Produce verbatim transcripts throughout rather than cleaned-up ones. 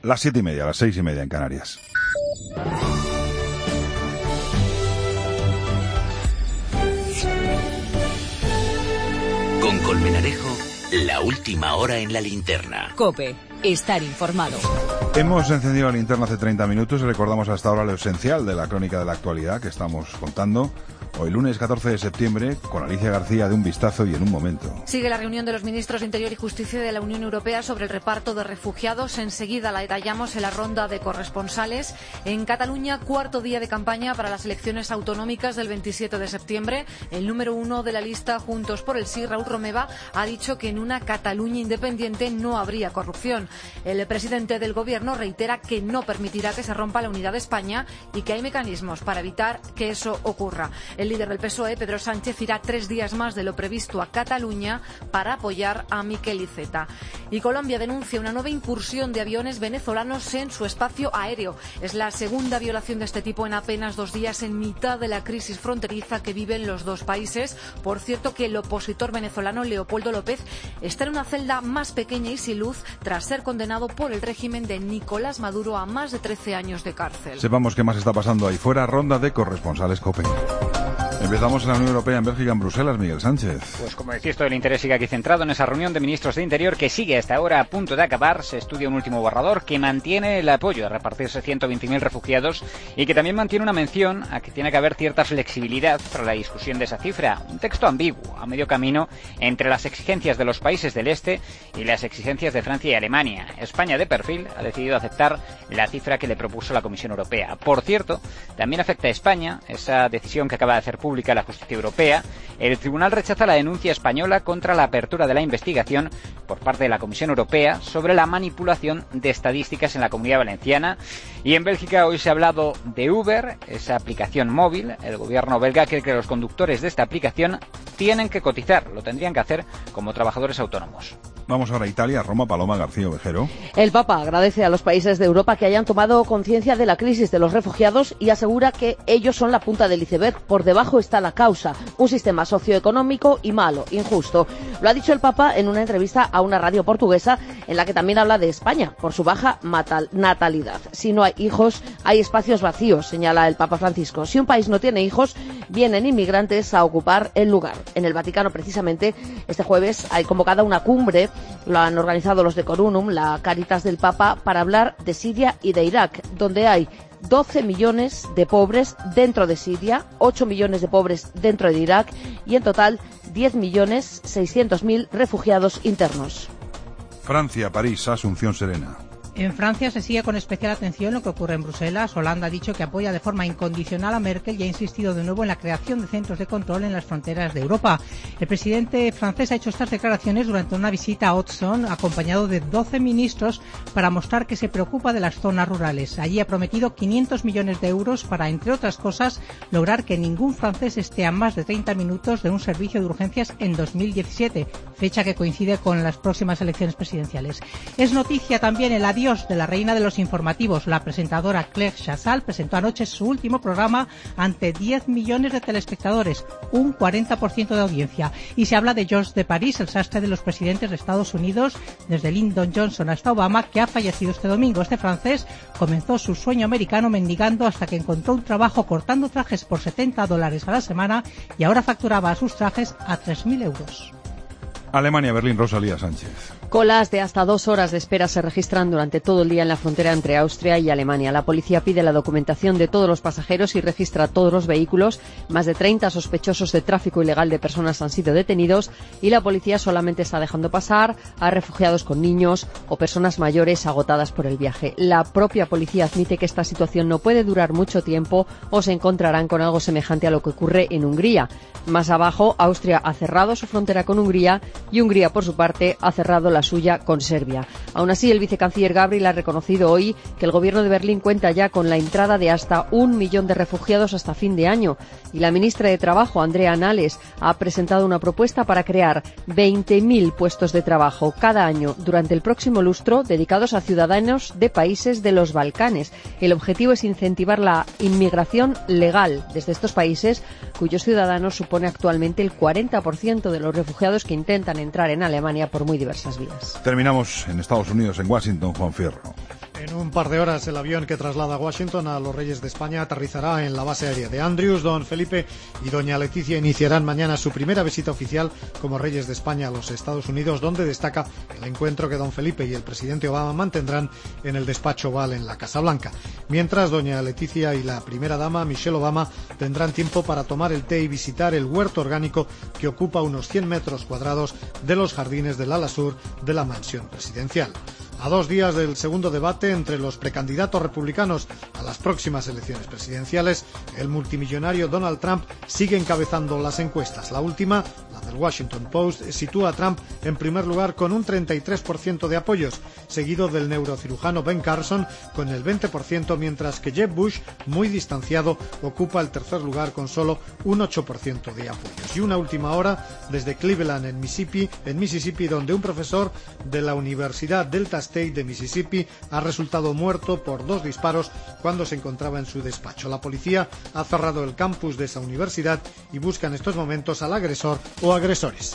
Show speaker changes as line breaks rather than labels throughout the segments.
las siete y media, las seis y media en Canarias.
Con Colmenarejo, la última hora en la linterna.
COPE, estar informado.
Hemos encendido la linterna hace treinta minutos y recordamos hasta ahora lo esencial de la crónica de la actualidad que estamos contando. Hoy lunes catorce de septiembre, con Alicia García de Un Vistazo y En un Momento.
Sigue la reunión de los ministros de Interior y Justicia de la Unión Europea sobre el reparto de refugiados. Enseguida la detallamos en la ronda de corresponsales. En Cataluña, cuarto día de campaña para las elecciones autonómicas del veintisiete de septiembre. El número uno de la lista Juntos por el Sí, Raúl Romeva, ha dicho que en una Cataluña independiente no habría corrupción. El presidente del Gobierno reitera que no permitirá que se rompa la unidad de España y que hay mecanismos para evitar que eso ocurra. El líder del P S O E, Pedro Sánchez, irá tres días más de lo previsto a Cataluña para apoyar a Miquel Iceta. Y Colombia denuncia una nueva incursión de aviones venezolanos en su espacio aéreo. Es la segunda violación de este tipo en apenas dos días, en mitad de la crisis fronteriza que viven los dos países. Por cierto, que el opositor venezolano Leopoldo López está en una celda más pequeña y sin luz tras ser condenado por el régimen de Nicolás Maduro a más de trece años de cárcel.
Sepamos qué más está pasando ahí fuera. Ronda de corresponsales COPE. Empezamos en la Unión Europea, en Bélgica, en Bruselas, Miguel Sánchez.
Pues como decís, todo el interés sigue aquí centrado en esa reunión de ministros de Interior que sigue hasta ahora a punto de acabar. Se estudia un último borrador que mantiene el apoyo a repartirse ciento veinte mil refugiados y que también mantiene una mención a que tiene que haber cierta flexibilidad para la discusión de esa cifra. Un texto ambiguo, a medio camino entre las exigencias de los países del este y las exigencias de Francia y Alemania. España, de perfil, ha decidido aceptar la cifra que le propuso la Comisión Europea. Por cierto, también afecta a España esa decisión que acaba de hacer pública la Justicia Europea. El tribunal rechaza la denuncia española contra la apertura de la investigación por parte de la Comisión Europea sobre la manipulación de estadísticas en la Comunidad Valenciana. Y en Bélgica hoy se ha hablado de Uber, esa aplicación móvil. El gobierno belga cree que los conductores de esta aplicación tienen que cotizar, lo tendrían que hacer como trabajadores autónomos.
Vamos ahora a Italia, Roma, Paloma García Ovejero.
El Papa agradece a los países de Europa que hayan tomado conciencia de la crisis de los refugiados y asegura que ellos son la punta del iceberg. Por debajo está la causa, un sistema socioeconómico y malo, injusto. Lo ha dicho el Papa en una entrevista a una radio portuguesa en la que también habla de España por su baja natalidad. Si no hay hijos, hay espacios vacíos, señala el Papa Francisco. Si un país no tiene hijos, vienen inmigrantes a ocupar el lugar. En el Vaticano, precisamente, este jueves hay convocada una cumbre. Lo han organizado los de Corunum, la Caritas del Papa, para hablar de Siria y de Irak, donde hay doce millones de pobres dentro de Siria, ocho millones de pobres dentro de Irak y en total diez millones seiscientos mil refugiados internos.
Francia, París, Asunción Serena.
En Francia se sigue con especial atención lo que ocurre en Bruselas. Hollande ha dicho que apoya de forma incondicional a Merkel y ha insistido de nuevo en la creación de centros de control en las fronteras de Europa. El presidente francés ha hecho estas declaraciones durante una visita a Hauts-de-Seine acompañado de doce ministros para mostrar que se preocupa de las zonas rurales. Allí ha prometido quinientos millones de euros para, entre otras cosas, lograr que ningún francés esté a más de treinta minutos de un servicio de urgencias en dos mil diecisiete, fecha que coincide con las próximas elecciones presidenciales. Es noticia también el adiós de la reina de los informativos. La presentadora Claire Chazal presentó anoche su último programa ante diez millones de telespectadores, un cuarenta por ciento de audiencia. Y se habla de George de París, el sastre de los presidentes de Estados Unidos, desde Lyndon Johnson hasta Obama, que ha fallecido este domingo. Este francés comenzó su sueño americano mendigando hasta que encontró un trabajo cortando trajes por setenta dólares a la semana y ahora facturaba sus trajes a tres mil euros.
Alemania, Berlín, Rosalía Sánchez.
Colas de hasta dos horas de espera se registran durante todo el día en la frontera entre Austria y Alemania. La policía pide la documentación de todos los pasajeros y registra todos los vehículos. Más de treinta sospechosos de tráfico ilegal de personas han sido detenidos y la policía solamente está dejando pasar a refugiados con niños o personas mayores agotadas por el viaje. La propia policía admite que esta situación no puede durar mucho tiempo o se encontrarán con algo semejante a lo que ocurre en Hungría. Más abajo, Austria ha cerrado su frontera con Hungría y Hungría, por su parte, ha cerrado la suya con Serbia. Aún así, el vicecanciller Gabriel ha reconocido hoy que el gobierno de Berlín cuenta ya con la entrada de hasta un millón de refugiados hasta fin de año. Y la ministra de Trabajo, Andrea Nahles, ha presentado una propuesta para crear veinte mil puestos de trabajo cada año durante el próximo lustro dedicados a ciudadanos de países de los Balcanes. El objetivo es incentivar la inmigración legal desde estos países, cuyos ciudadanos supone actualmente el cuarenta por ciento de los refugiados que intentan entrar en Alemania por muy diversas vías.
Terminamos en Estados Unidos, en Washington, Juan Fierro.
En un par de horas el avión que traslada a Washington a los Reyes de España aterrizará en la base aérea de Andrews. Don Felipe y doña Leticia iniciarán mañana su primera visita oficial como Reyes de España a los Estados Unidos, donde destaca el encuentro que don Felipe y el presidente Obama mantendrán en el despacho Oval en la Casa Blanca. Mientras, doña Leticia y la primera dama, Michelle Obama, tendrán tiempo para tomar el té y visitar el huerto orgánico que ocupa unos cien metros cuadrados de los jardines del ala sur de la mansión presidencial. A dos días del segundo debate entre los precandidatos republicanos a las próximas elecciones presidenciales, el multimillonario Donald Trump sigue encabezando las encuestas. La última, la del Washington Post, sitúa a Trump en primer lugar con un treinta y tres por ciento de apoyos, seguido del neurocirujano Ben Carson con el veinte por ciento, mientras que Jeb Bush, muy distanciado, ocupa el tercer lugar con solo un ocho por ciento de apoyos. Y una última hora desde Cleveland, en Mississippi, en Mississippi, donde un profesor de la Universidad Delta State de Mississippi ha resultado muerto por dos disparos cuando se encontraba en su despacho. La policía ha cerrado el campus de esa universidad y busca en estos momentos al agresor o agresores.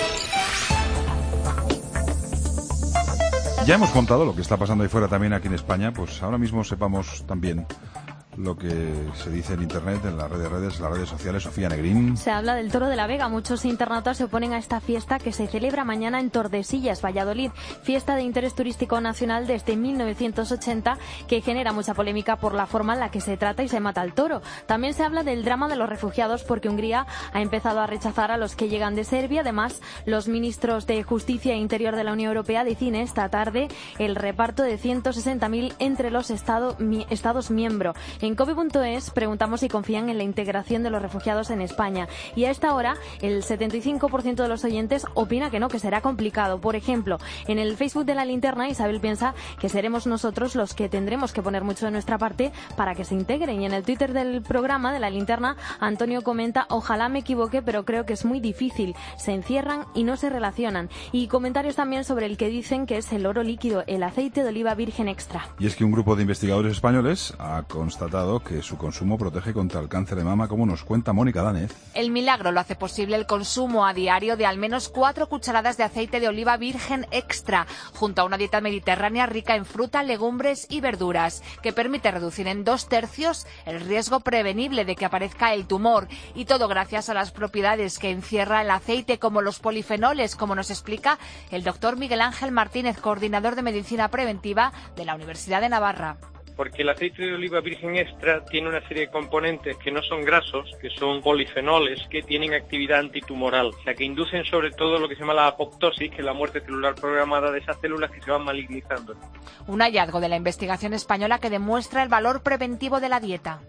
Ya hemos contado lo que está pasando ahí fuera también aquí en España, pues ahora mismo sepamos también lo que se dice en internet, en las redes, redes, las redes sociales. Sofía Negrín.
Se habla del Toro de la Vega. Muchos internautas se oponen a esta fiesta que se celebra mañana en Tordesillas, Valladolid. Fiesta de interés turístico nacional desde mil novecientos ochenta que genera mucha polémica por la forma en la que se trata y se mata al toro. También se habla del drama de los refugiados porque Hungría ha empezado a rechazar a los que llegan de Serbia. Además, los ministros de Justicia e Interior de la Unión Europea deciden esta tarde el reparto de ciento sesenta mil entre los estado, mi, Estados miembros. En cope punto es preguntamos si confían en la integración de los refugiados en España y a esta hora el setenta y cinco por ciento de los oyentes opina que no, que será complicado. Por ejemplo, en el Facebook de La Linterna, Isabel piensa que seremos nosotros los que tendremos que poner mucho de nuestra parte para que se integren, y en el Twitter del programa de La Linterna, Antonio comenta: ojalá me equivoque, pero creo que es muy difícil, se encierran y no se relacionan. Y comentarios también sobre el que dicen que es el oro líquido, el aceite de oliva virgen extra.
Y es que un grupo de investigadores españoles ha constatado que su consumo protege contra el cáncer de mama, como nos cuenta Mónica Danez.
El milagro lo hace posible el consumo a diario de al menos cuatro cucharadas de aceite de oliva virgen extra, junto a una dieta mediterránea rica en fruta, legumbres y verduras, que permite reducir en dos tercios el riesgo prevenible de que aparezca el tumor. Y todo gracias a las propiedades que encierra el aceite, como los polifenoles, como nos explica el doctor Miguel Ángel Martínez, coordinador de medicina preventiva de la Universidad de Navarra.
Porque el aceite de oliva virgen extra tiene una serie de componentes que no son grasos, que son polifenoles, que tienen actividad antitumoral, o sea, que inducen sobre todo lo que se llama la apoptosis, que es la muerte celular programada de esas células que se van malignizando.
Un hallazgo de la investigación española que demuestra el valor preventivo de la dieta.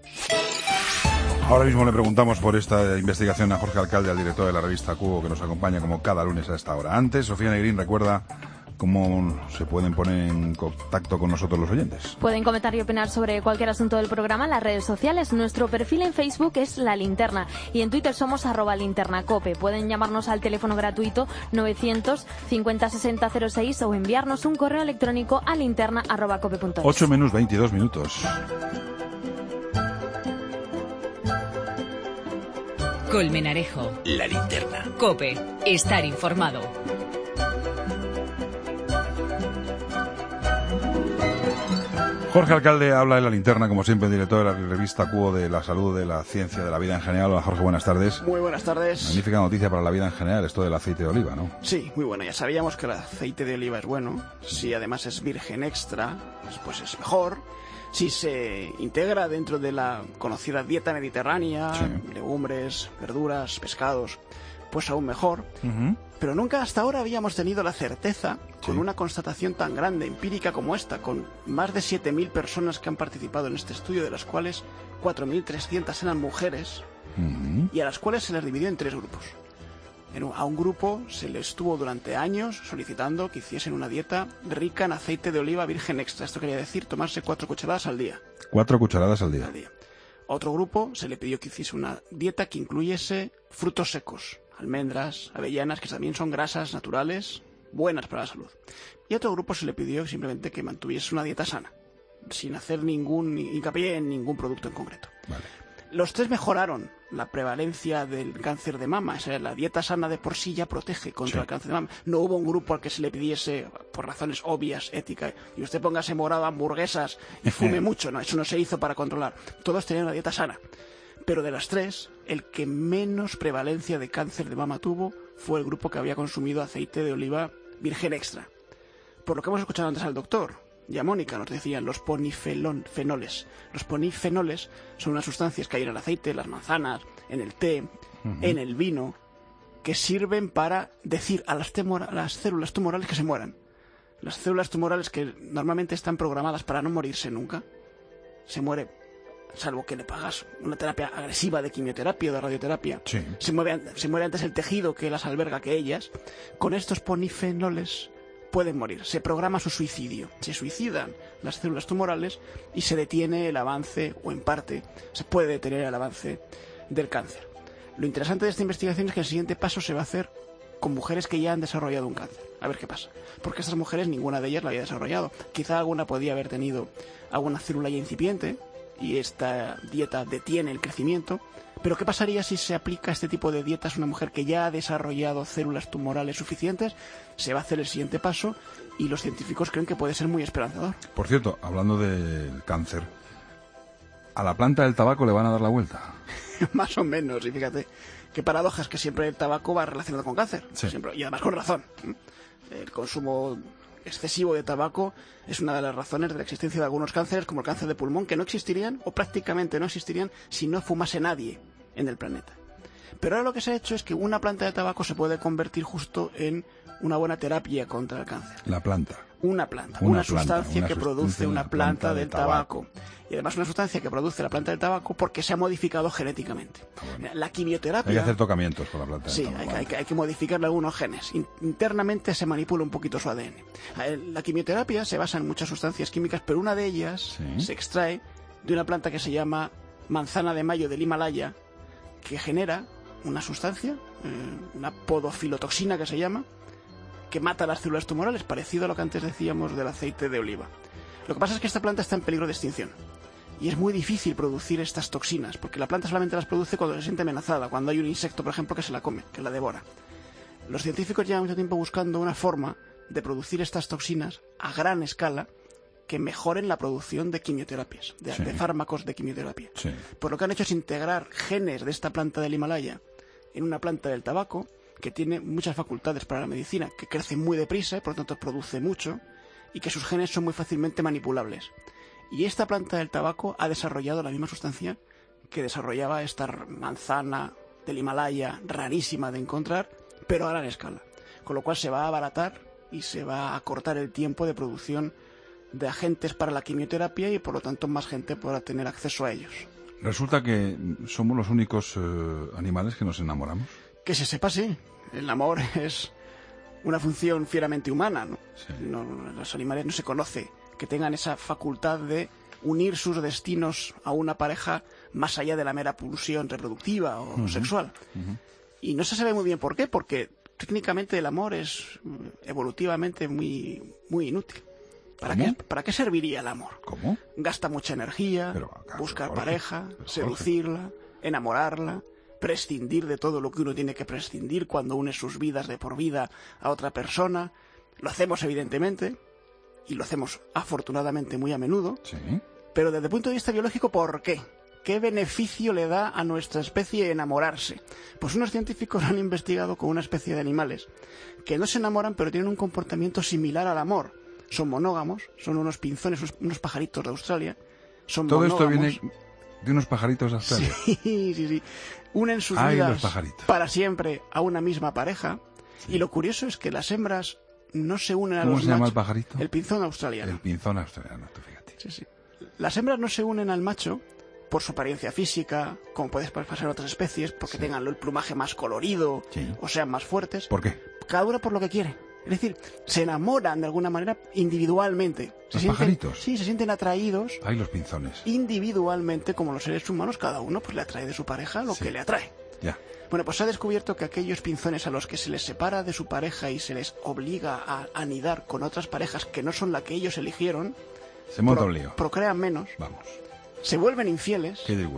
Ahora mismo le preguntamos por esta investigación a Jorge Alcalde, al director de la revista Cubo, que nos acompaña como cada lunes a esta hora. Antes, Sofía Negrín recuerda cómo se pueden poner en contacto con nosotros los oyentes.
Pueden comentar y opinar sobre cualquier asunto del programa en las redes sociales. Nuestro perfil en Facebook es La Linterna y en Twitter somos arroba linternacope. Pueden llamarnos al teléfono gratuito novecientos cincuenta sesenta cero seis o enviarnos un correo electrónico a linterna arroba cope punto es.
ocho menos veintidós minutos.
Colmenarejo.
La Linterna.
Cope. Estar informado.
Jorge Alcalde habla en La Linterna, como siempre, director de la revista Cubo, de la salud, de la ciencia, de la vida en general. Hola, Jorge, buenas tardes.
Muy buenas tardes.
Magnífica noticia para la vida en general, esto del aceite de oliva, ¿no?
Sí, muy bueno. Ya sabíamos que el aceite de oliva es bueno. Si además es virgen extra, pues es mejor. Si se integra dentro de la conocida dieta mediterránea, sí, legumbres, verduras, pescados, pues aún mejor. Uh-huh. Pero nunca hasta ahora habíamos tenido la certeza, con sí, una constatación tan grande, empírica como esta, con más de siete mil personas que han participado en este estudio, de las cuales cuatro mil trescientas eran mujeres, uh-huh, y a las cuales se les dividió en tres grupos. A un grupo se les estuvo durante años solicitando que hiciesen una dieta rica en aceite de oliva virgen extra. Esto quería decir tomarse cuatro cucharadas al día.
Cuatro cucharadas al día.
Al día. A otro grupo se le pidió que hiciese una dieta que incluyese frutos secos, almendras, avellanas, que también son grasas naturales, buenas para la salud. Y a otro grupo se le pidió simplemente que mantuviese una dieta sana, sin hacer ningún hincapié en ningún producto en concreto.
Vale.
Los tres mejoraron la prevalencia del cáncer de mama. O sea, la dieta sana de por sí ya protege contra sí. el cáncer de mama. No hubo un grupo al que se le pidiese, por razones obvias, éticas, y usted póngase morado a hamburguesas y fume mucho. No, eso no se hizo para controlar. Todos tenían una dieta sana. Pero de las tres, el que menos prevalencia de cáncer de mama tuvo fue el grupo que había consumido aceite de oliva virgen extra. Por lo que hemos escuchado antes al doctor y a Mónica, nos decían los polifenoles. Los polifenoles son unas sustancias que hay en el aceite, en las manzanas, en el té, uh-huh. en el vino, que sirven para decir a las, temora, a las células tumorales que se mueran. Las células tumorales que normalmente están programadas para no morirse nunca, se muere, salvo que le pagas una terapia agresiva de quimioterapia o de radioterapia. Sí. Se, mueve, se muere antes el tejido que las alberga que ellas. Con estos polifenoles pueden morir, se programa su suicidio, se suicidan las células tumorales y se detiene el avance, o en parte, se puede detener el avance del cáncer. Lo interesante de esta investigación es que el siguiente paso se va a hacer con mujeres que ya han desarrollado un cáncer. A ver qué pasa. Porque estas mujeres, ninguna de ellas lo había desarrollado. Quizá alguna podía haber tenido alguna célula ya incipiente y esta dieta detiene el crecimiento. Pero ¿qué pasaría si se aplica este tipo de dietas a una mujer que ya ha desarrollado células tumorales suficientes? Se va a hacer el siguiente paso y los científicos creen que puede ser muy esperanzador.
Por cierto, hablando del cáncer, ¿a la planta del tabaco le van a dar la vuelta?
Más o menos, y fíjate, qué paradojas que siempre el tabaco va relacionado con cáncer. Sí. Siempre, y además con razón. El consumo excesivo de tabaco es una de las razones de la existencia de algunos cánceres, como el cáncer de pulmón, que no existirían, o prácticamente no existirían, si no fumase nadie en el planeta. Pero ahora lo que se ha hecho es que una planta de tabaco se puede convertir justo en una buena terapia contra el cáncer.
La planta.
Una planta, una, una planta, sustancia una que produce una planta, planta del tabaco. tabaco. Y además una sustancia que produce la planta del tabaco porque se ha modificado genéticamente. Bueno. La quimioterapia...
Hay que hacer tocamientos con la planta
sí,
del tabaco.
Sí, hay, hay, hay que modificarle algunos genes. Internamente se manipula un poquito su A D N. La quimioterapia se basa en muchas sustancias químicas, pero una de ellas sí. se extrae de una planta que se llama manzana de mayo del Himalaya, que genera una sustancia, eh, una podofilotoxina que se llama, que mata las células tumorales, parecido a lo que antes decíamos del aceite de oliva. Lo que pasa es que esta planta está en peligro de extinción. Y es muy difícil producir estas toxinas, porque la planta solamente las produce cuando se siente amenazada, cuando hay un insecto, por ejemplo, que se la come, que la devora. Los científicos llevan mucho tiempo buscando una forma de producir estas toxinas a gran escala que mejoren la producción de quimioterapias, de, sí. de fármacos de quimioterapia. Sí. Pues lo que han hecho es integrar genes de esta planta del Himalaya en una planta del tabaco, que tiene muchas facultades para la medicina, que crece muy deprisa, por lo tanto produce mucho, y que sus genes son muy fácilmente manipulables. Y esta planta del tabaco ha desarrollado la misma sustancia que desarrollaba esta manzana del Himalaya, rarísima de encontrar, pero a gran escala. Con lo cual se va a abaratar y se va a acortar el tiempo de producción de agentes para la quimioterapia y por lo tanto más gente podrá tener acceso a ellos.
Resulta que somos los únicos eh, animales que nos enamoramos.
Que se sepa, sí. El amor es una función fieramente humana, ¿no? Sí. No, los animales no se conoce que tengan esa facultad de unir sus destinos a una pareja más allá de la mera pulsión reproductiva o uh-huh. sexual. Uh-huh. Y no se sabe muy bien por qué, porque técnicamente el amor es evolutivamente muy, muy inútil. ¿Para qué, ¿Para qué serviría el amor?
¿Cómo?
Gasta mucha energía, buscar Jorge, pareja, seducirla, enamorarla, prescindir de todo lo que uno tiene que prescindir cuando une sus vidas de por vida a otra persona. Lo hacemos evidentemente, y lo hacemos afortunadamente muy a menudo,
¿sí?
Pero desde el punto de vista biológico, ¿por qué? ¿Qué beneficio le da a nuestra especie enamorarse? Pues unos científicos han investigado con una especie de animales que no se enamoran, pero tienen un comportamiento similar al amor. Son monógamos, son unos pinzones, unos pajaritos de Australia. Son
Todo
monógamos.
Esto viene de unos pajaritos de Australia.
Sí, sí, sí. Unen sus
Ay,
vidas
los
para siempre a una misma pareja. Sí. Y lo curioso es que las hembras no se unen a los machos.
¿Cómo se llama el pajarito?
El pinzón australiano.
El pinzón australiano, tú fíjate.
Sí, sí. Las hembras no se unen al macho por su apariencia física, como puede pasar en otras especies, porque sí. tengan el plumaje más colorido sí. o sean más fuertes.
¿Por qué?
Cada una por lo que quiere. Es decir, se enamoran de alguna manera individualmente.
¿Los
se sienten,
pajaritos?
Sí, se sienten atraídos.
Ay, los pinzones.
Individualmente, como los seres humanos, cada uno pues le atrae de su pareja lo sí. que le atrae.
Ya.
Bueno, pues se ha descubierto que aquellos pinzones a los que se les separa de su pareja y se les obliga a anidar con otras parejas que no son la que ellos eligieron,
se monta un lío.
Procrean menos.
Vamos.
Se vuelven infieles.
Qué disgusto.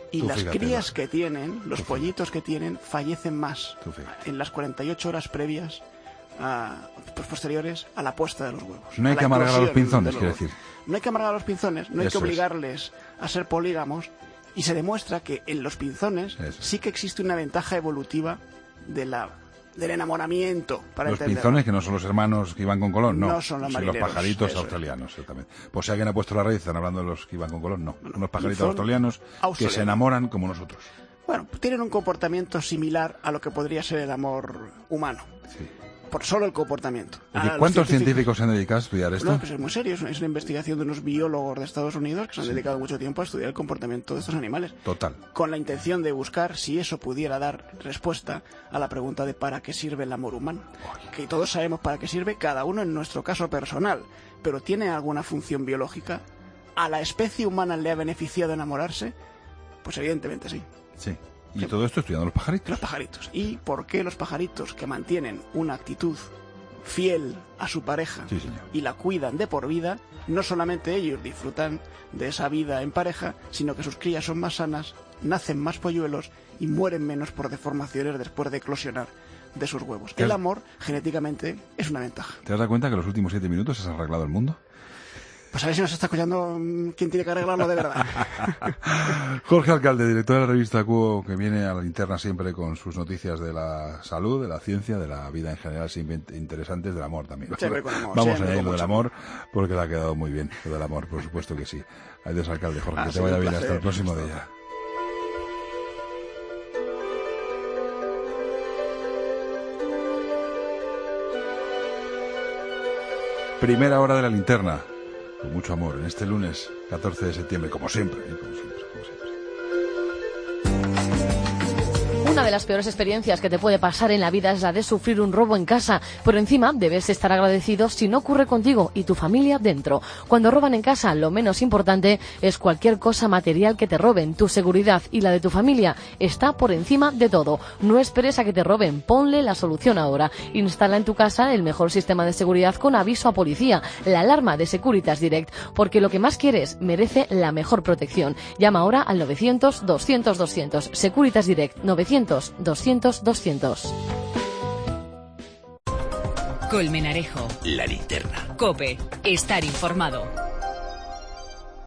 Y
Tú
las
fíjate,
crías
¿no?
que tienen, los pollitos que tienen, fallecen más en las cuarenta y ocho horas previas, a, pues posteriores a la puesta de los huevos.
No hay
a
que
la
amargar a los
eclosión
pinzones,
de
quiero
los
decir.
No hay que amargar a los pinzones, no hay
Eso
que
es.
obligarles a ser polígamos, y se demuestra que en los pinzones
Eso.
sí que existe una ventaja evolutiva de la, del enamoramiento. Para
Los
entenderlo.
pinzones, que no son los hermanos que iban con Colón, no.
No son los
los
marineros,
pajaritos
eso es.
australianos, exactamente. Pues si alguien ha puesto la red, están hablando de los que iban con Colón, no. Unos pajaritos
pinzón
australianos que
australiano.
se enamoran como nosotros.
Bueno, tienen un comportamiento similar a lo que podría ser el amor humano.
Sí.
Por solo el comportamiento.
¿Y
A los
cuántos científicos se han dedicado a estudiar esto?
No, pues es muy serio. Es una, es una investigación de unos biólogos de Estados Unidos que se han
Sí.
dedicado mucho tiempo a estudiar el comportamiento de estos animales.
Total.
Con la intención de buscar si eso pudiera dar respuesta a la pregunta de ¿para qué sirve el amor humano? Que todos sabemos para qué sirve, cada uno en nuestro caso personal. Pero ¿tiene alguna función biológica? ¿A la especie humana le ha beneficiado enamorarse? Pues evidentemente sí.
Sí. Y todo esto estudiando los pajaritos.
Los pajaritos. ¿Y por qué los pajaritos que mantienen una actitud fiel a su pareja
Sí, señor.
y la cuidan de por vida, no solamente ellos disfrutan de esa vida en pareja, sino que sus crías son más sanas, nacen más polluelos y mueren menos por deformaciones después de eclosionar de sus huevos?
¿Qué
El
has-
amor, genéticamente, es una ventaja.
¿Te has dado cuenta que en los últimos siete minutos se ha arreglado el mundo?
Pues a ver si nos está escuchando mm, quién tiene que arreglarlo de verdad.
Jorge Alcalde, director de la revista Cuo, que viene a la linterna siempre con sus noticias de la salud, de la ciencia, de la vida en general, siempre interesantes, del amor también.
Siempre con amor,
Vamos a
siempre
añadir
con
lo del
mucho
amor, porque le ha quedado muy bien, lo del amor, por supuesto que sí. Adiós, alcalde. Jorge,
Ha
que te
sido
vaya
un
bien.
placer.
Hasta el próximo
Hasta
día. Primera hora de la linterna, con mucho amor, en este lunes catorce de septiembre, como siempre, ¿eh? como siempre, como siempre.
Una de las peores experiencias que te puede pasar en la vida es la de sufrir un robo en casa. Por encima, debes estar agradecido si no ocurre contigo y tu familia dentro. Cuando roban en casa, lo menos importante es cualquier cosa material que te roben. Tu seguridad y la de tu familia está por encima de todo. No esperes a que te roben, ponle la solución ahora. Instala en tu casa el mejor sistema de seguridad con aviso a policía, la alarma de Securitas Direct, porque lo que más quieres merece la mejor protección. Llama ahora al novecientos doscientos doscientos. Securitas Direct, novecientos doscientos doscientos.
Colmenarejo.
La linterna.
COPE. Estar informado.